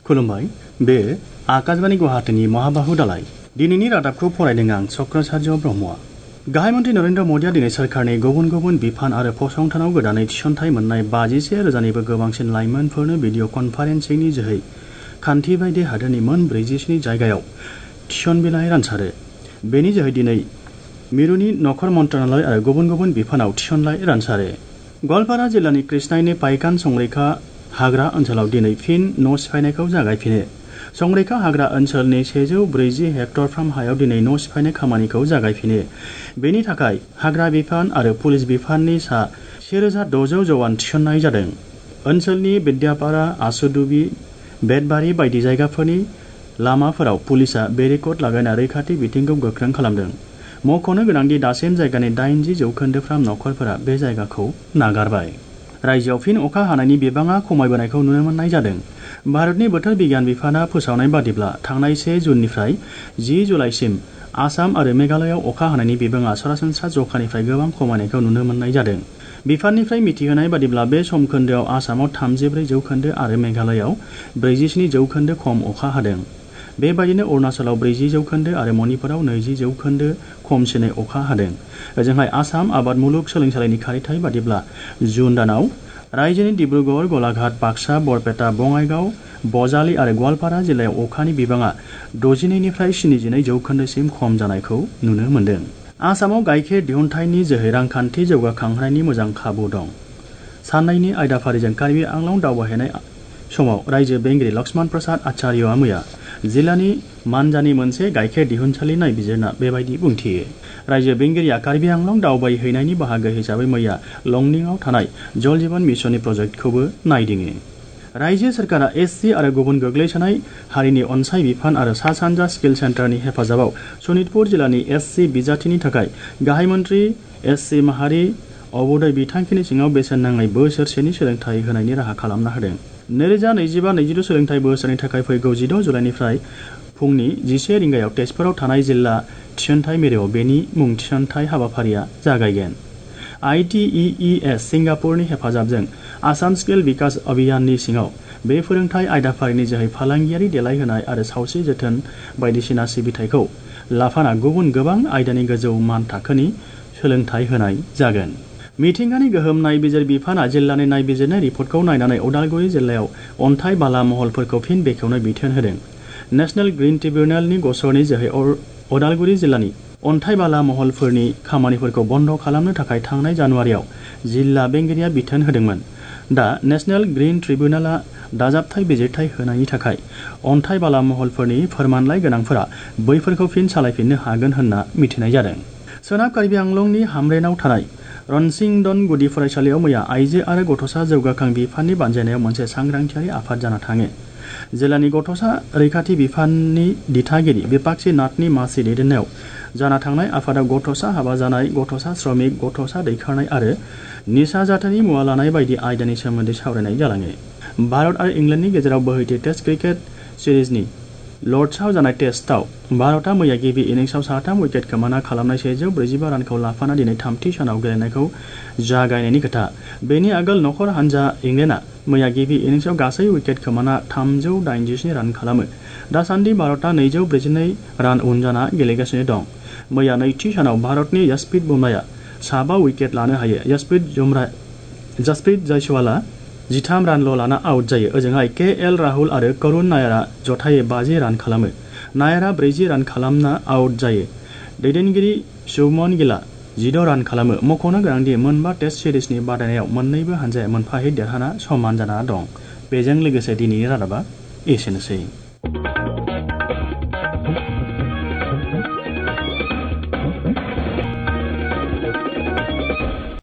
खुलुमबाय बे आकाशवाणी गुवाहाटीनि महाबाहु दालाय दिनैनि रादाबखौ फरायदों आं चक्रसार्य ब्रह्मआ। गाहाय मन्त्री नरेन्द्र मोदीआ दिनै सोरखारनि गुबुन गुबुन बिफान आरो फसंथानाव गोदानै थिसनथाइ मोननाय 51,000निबो गोबांसिन लाइमोनफोरनो भिडिअ कनफारेन्सिंनि जोहै खान्थि बायदि हादोरनि मोन 47 जायगायाव थिसन बिलाइ रानसारो। बेनि जोहै दिनै मिरुनि नखर मन्त्रणालय आरो गुबुन गुबुन बिफानाव थिसनलाइ रानसारो। गवालपारा जिल्लानि कृष्णाइनि पाइकान संरैखा हाग्रा ओनसोलाव दिनै फिन न' सिफायनायखौ जागायफिनो। संरैखा हाग्रा ओनसोलनि 140 हेक्टरफ्राम हायाव दिनै न' सिफायनाय खामानिखौ जागायफिनो। बेनि थाखाय हाग्रा बिफान आरो पुलिस बिफाननि सा 1,600 जवान थिसननाय जादों। ओनसोलनि बिद्यापारा, आसुदुबि, बेतबारि बायदि जायगाफोरनि लामाफोराव पुलिसआ बेरिकेड लागायना रैखाथि बिथिंखौ गोख्रों खालामदों। मख'नो गोनांदि दासिम जायगानि 80% नखरफोरा बे जायगाखौ नागारबाय। रायजोआव फिन अखा हानायनि बिबाङा खमायबोनायखौ नुनो मोननाय जादों। भारतनि बोथोर बिगियान बिफाना फोसावनाय बादिब्ला थांनाय 1 जुननिफ्राय 10 जुलाइसिम आसाम आरो मेघालयआव अखा हानायनि बिबाङा सरासनस्रा जखानिफ्राय गोबां खमायनायखौ नुनो मोननाय जादों। बिफाननिफ्राय मिथिहोनाय बादिब्ला बे समखोन्दोआव आसामाव 34% आरो मेघालयआव 47% खम अखा हादों। बेबायदिनो अरुणाचलाव 40% आरो मणिपुराव 20% खमसिनै अखा हादों। ओजोंहाय आसाम आबाद मुलुग सोलोंसालिनि खारिथाइ बादिब्ला जुन दानाव रायजोनि डिब्रुगड़, गलाघाट, बाक्सा, बरपेटा, बङाइगाव, बजालि आरो गवालपारा जिल्लायाव अखानि बिबाङा 62निफ्राय 71% खम जानायखौ नुनो मोन्दों। आसामाव गाइखेर दिहुनथायनि जोहै रांखान्थि जौगाखांहोनायनि मोजां खाबु दं साननायनि आयदाफारिजों कार्बि आंलं दावबायहैनाय समाव रायजो बेंगिरि लक्ष्मण प्रसाद आचार्यआ मैया जिल्लानि मानजानि मोनसे गाइखेर दिहुनसालि नायबिजिरना बेबायदि बुंथियो। रायजो बेंगिरिया कार्बि आंलं दावबायहैनायनि बाहागो हिसाबै मैया लंनिंआव थानाय जल जीवन मिशननि प्रजेक्टखौबो नायदिङो। रायजो सोरखारा एससि आरो गुबुन गोग्लैसोनाय हारिनि अनसाय बिफान आरो सा सानजा स्किल सेन्टारनि हेफाजाबाव सनितपुर जिल्लानि एससि बिजाथिनि थाखाय गाहाय मन्त्रि एससि माहारि अबोदय बिथांखिनि सिङाव बेसेन नाङै बोसोरसेनि सोलोंथाइ होनायनि राहा खालामना होदों। 2025-26 सोलोंथाइ बोसोरनि थाखाय फैगौ 16 जुलाइनिफ्राय फुंनि 11 रिंगायाव तेजपुराव थानाय जिल्ला थिसनथाइ मिरुआव बेनि मुं थिसनथाइ हाबाफारिया जागायगोन। ITEES सिंगापुरनि हेफाजाबजों आसाम स्किल बिकास अभियाननि सिङाव बे फोरोंथाइ आयदाफारिनि जोहै फालांगियारि देलायहोनाय आरो सावस्रि जोथोन बायदिसिना सिबिथायखौ लाफाना गुबुन गोबां आयदानि गोजौ मान थाखोनि सोलोंथाइ होनाय जागोन। मिथिंगानि गोहोम नायबिजिर बिफाना जिल्लानि नायबिजिरनाय रिपर्टखौ नायनानै उदालगुरि जिल्लायाव अन्थाइ बाला महलफोरखौ फिन बेखेवनो बिथोन होदों। नेशनेल ग्रीन ट्रिब्युनेलनि गसरनि जोहै उदालगुरि जिल्लानि अन्थाइ बाला महलफोरनि खामानिफोरखौ बन्द खालामनो थाखाय थांनाय जानुवारियाव जिल्ला बेंगिरिया बिथोन होदोंमोन। दा नेशनेल ग्रीन ट्रिब्युनेलआ दाजाबथाय बिजिरथाय होनायनि थाखाय अन्थाइ बाला महलफोरनि फोरमानलाइ गोनांफोरा बैफोरखौ फिन सालायफिननो हागोन होनना मिथिनाय जादों। सोनाब कार्बि आंलंनि हामरेनाव थानाय रनसिंडन गुदि फरायसालियाव मैया आइजो आरो गथ'सा जौगाखां बिफाननि बानजायनायाव मोनसे सांग्रांथियारि आफाद जाना थाङो। जिल्लानि गथ'सा रैखाथि बिफाननि दिथागिरि बिपाक्षी नाथनि मासि दैदेननायाव जाना थांनाय आफादाव गथ'सा हाबा जानाय, गथ'सा श्रमिक, गथ'सा दैखारनाय आरो निसा जाथोनि मुवा लानाय बायदि आयदानि सोमोन्दै सावरायनाय जालाङो। भारत आरो इंलेन्डनि गेजेराव बोहैथि टेस्ट क्रिकेट सिरिजनि लर्ड्सआव जानाय टेस्टआव भारतआ मैया गिबि इनिंसआव 3 उइकेट खोमाना खालामनाय 145 रानखौ लाफाना दिनै थामथि सानाव गेलेनायखौ जागायनायनि खोथा। बेनि आगोल नखर हानजा इंलेन्डआ मैया गिबि इनिंसआव गासै उइकेट खोमाना 387 रान खालामो। दासान्दि भारतआ 242 रान उन जाना गेलेगासिनो दं। मैया नैथि सानाव भारतनि जसप्रीत बुमराया 5 उइकेट लानो हायो। जसप्रीत जायसवालआ 13 रानल' लाना आउट जायो। ओजोंहाय KL राहुल आरो करुण नायारआ जथायै 50 रान खालामो। नायारआ 40 रान खालामना आउट जायो। दैदेनगिरि शुभमन गिलआ 16 रान खालामो। मख'नो गोनांदि मोनबा टेस्ट सिरिजनि बादायनायाव मोन्नैबो हानजाया मोनफा हिट देरहाना समान जाना दं। बेजों लोगोसे दिनैनि रादाबा एसेनोसै।